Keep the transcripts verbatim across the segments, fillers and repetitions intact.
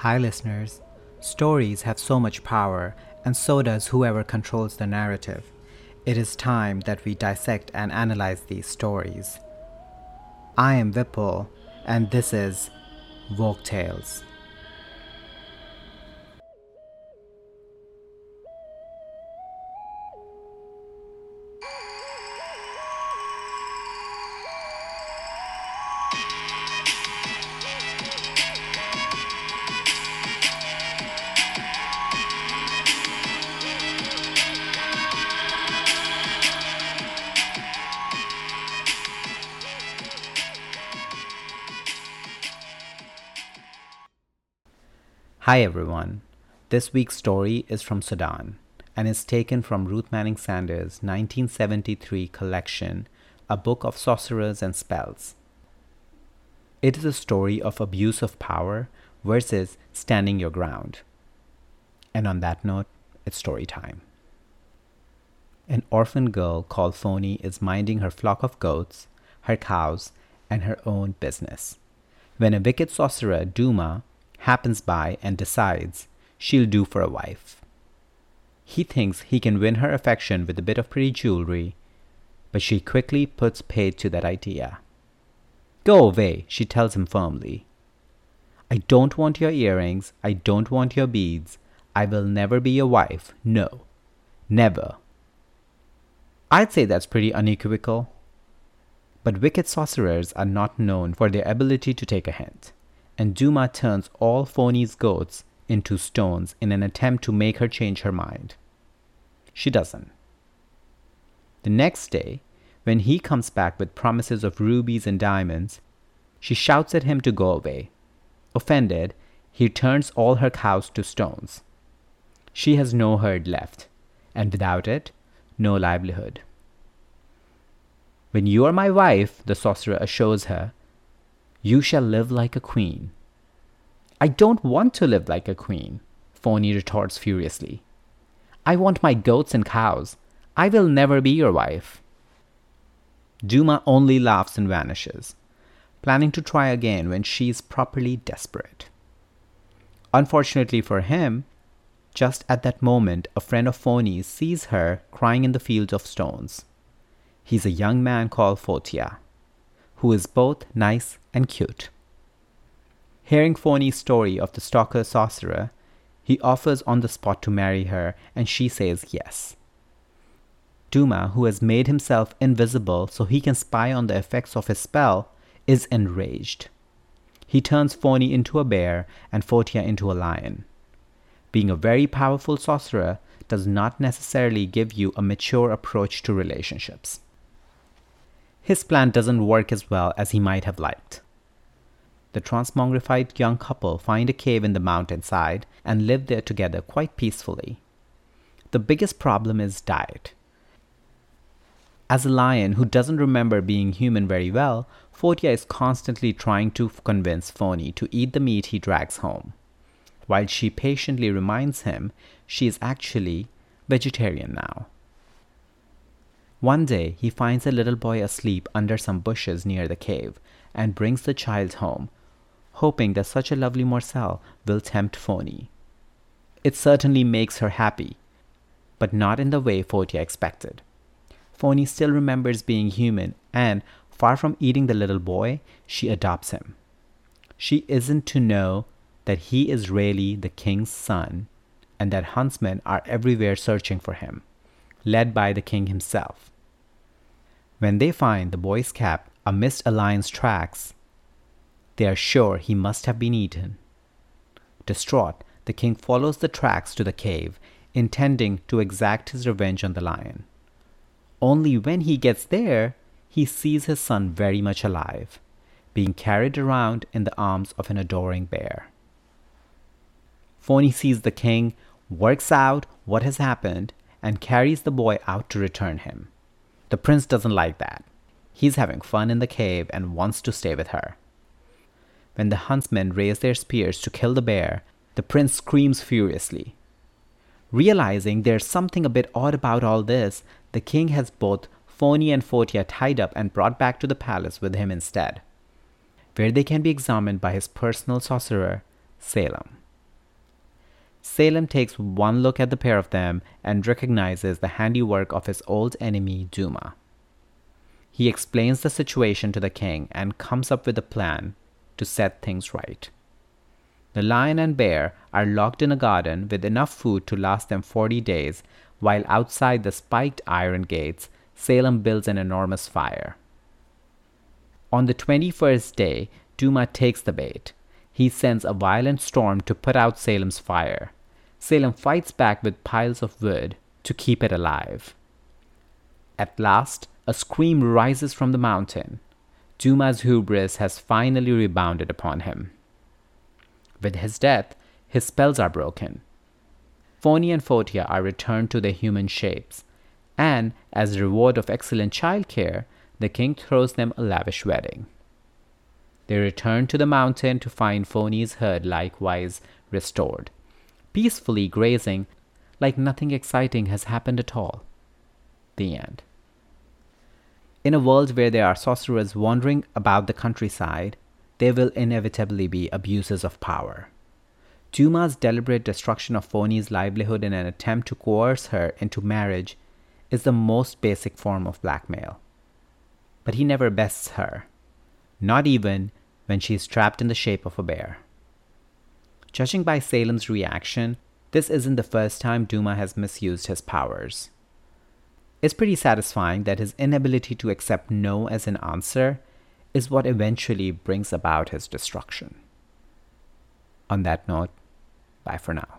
Hi, listeners. Stories have so much power, and so does whoever controls the narrative. It is time that we dissect and analyze these stories. I am Vipul, and this is Vogue Tales. Hi, everyone. This week's story is from Sudan and is taken from Ruth Manning Sanders' nineteen seventy-three collection, A Book of Sorcerers and Spells. It is a story of abuse of power versus standing your ground. And on that note, it's story time. An orphan girl called Phony is minding her flock of goats, her cows, and her own business, when a wicked sorcerer, Duma, happens by and decides she'll do for a wife. He thinks he can win her affection with a bit of pretty jewelry, but she quickly puts paid to that idea. Go away, she tells him firmly. I don't want your earrings, I don't want your beads, I will never be your wife, no, never. I'd say that's pretty unequivocal. But wicked sorcerers are not known for their ability to take a hint, and Duma turns all Phony's goats into stones in an attempt to make her change her mind. She doesn't. The next day, when he comes back with promises of rubies and diamonds, she shouts at him to go away. Offended, he turns all her cows to stones. She has no herd left, and without it, no livelihood. When you are my wife, the sorcerer assures her, you shall live like a queen. I don't want to live like a queen, Phony retorts furiously. I want my goats and cows. I will never be your wife. Duma only laughs and vanishes, planning to try again when she is properly desperate. Unfortunately for him, just at that moment, a friend of Phony's sees her crying in the fields of stones. He's a young man called Fotia, who is both nice and cute. Hearing Phony's story of the stalker sorcerer, he offers on the spot to marry her, and she says yes. Duma, who has made himself invisible so he can spy on the effects of his spell, is enraged. He turns Phony into a bear and Fotia into a lion. Being a very powerful sorcerer does not necessarily give you a mature approach to relationships. His plan doesn't work as well as he might have liked. The transmogrified young couple find a cave in the mountainside and live there together quite peacefully. The biggest problem is diet. As a lion who doesn't remember being human very well, Fotia is constantly trying to convince Phony to eat the meat he drags home, while she patiently reminds him she is actually vegetarian now. One day, he finds a little boy asleep under some bushes near the cave and brings the child home, hoping that such a lovely morsel will tempt Phony. It certainly makes her happy, but not in the way Fotia expected. Phony still remembers being human and, far from eating the little boy, she adopts him. She isn't to know that he is really the king's son and that huntsmen are everywhere searching for him, led by the king himself. When they find the boy's cap amidst a lion's tracks, they are sure he must have been eaten. Distraught, the king follows the tracks to the cave, intending to exact his revenge on the lion. Only when he gets there, he sees his son very much alive, being carried around in the arms of an adoring bear. Phony sees the king, works out what has happened, and carries the boy out to return him. The prince doesn't like that. He's having fun in the cave and wants to stay with her. When the huntsmen raise their spears to kill the bear, the prince screams furiously. Realizing there's something a bit odd about all this, the king has both Phony and Fotia tied up and brought back to the palace with him instead, where they can be examined by his personal sorcerer, Salem. Salem takes one look at the pair of them and recognizes the handiwork of his old enemy, Duma. He explains the situation to the king and comes up with a plan to set things right. The lion and bear are locked in a garden with enough food to last them forty days, while outside the spiked iron gates, Salem builds an enormous fire. On the twenty-first day, Duma takes the bait. He sends a violent storm to put out Salem's fire. Salem fights back with piles of wood to keep it alive. At last, a scream rises from the mountain. Duma's hubris has finally rebounded upon him. With his death, his spells are broken. Phony and Photia are returned to their human shapes, and as a reward of excellent childcare, the king throws them a lavish wedding. They return to the mountain to find Phony's herd likewise restored, peacefully grazing like nothing exciting has happened at all. The end. In a world where there are sorcerers wandering about the countryside, there will inevitably be abuses of power. Duma's deliberate destruction of Phony's livelihood in an attempt to coerce her into marriage is the most basic form of blackmail. But he never bests her, not even when she is trapped in the shape of a bear. Judging by Salem's reaction, this isn't the first time Duma has misused his powers. It's pretty satisfying that his inability to accept no as an answer is what eventually brings about his destruction. On that note, bye for now.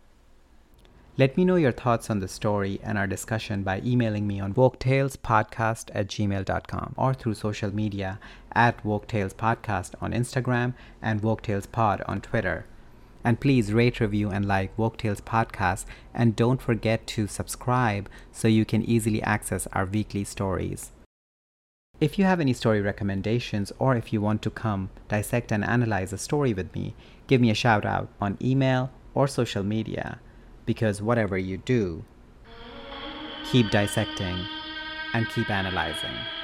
Let me know your thoughts on the story and our discussion by emailing me on woketalespodcast at gmail dot com or through social media at woketalespodcast on Instagram and woketalespod on Twitter. And please rate, review, and like Woke Tales Podcast, and don't forget to subscribe so you can easily access our weekly stories. If you have any story recommendations, or if you want to come dissect and analyze a story with me, give me a shout out on email or social media, because whatever you do, keep dissecting and keep analyzing.